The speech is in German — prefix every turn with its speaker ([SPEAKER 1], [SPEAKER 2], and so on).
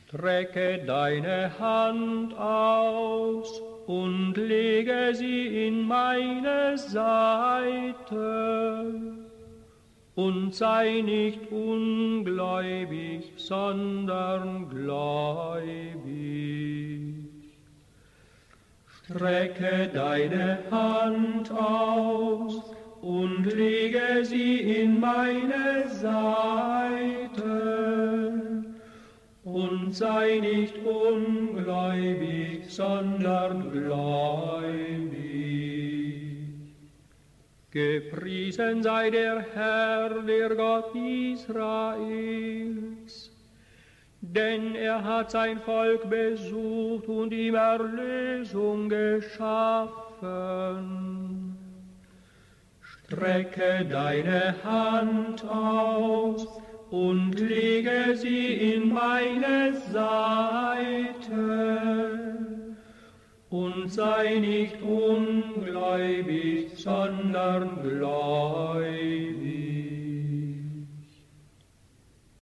[SPEAKER 1] Strecke deine Hand aus und lege sie in meine Seite und sei nicht ungläubig, sondern gläubig. Strecke deine Hand aus und lege sie in meine Seite und sei nicht ungläubig, sondern gläubig. Gepriesen sei der Herr, der Gott Israels, denn er hat sein Volk besucht und ihm Erlösung geschaffen. Strecke deine Hand aus und lege sie in meine Seite und sei nicht ungläubig, sondern gläubig.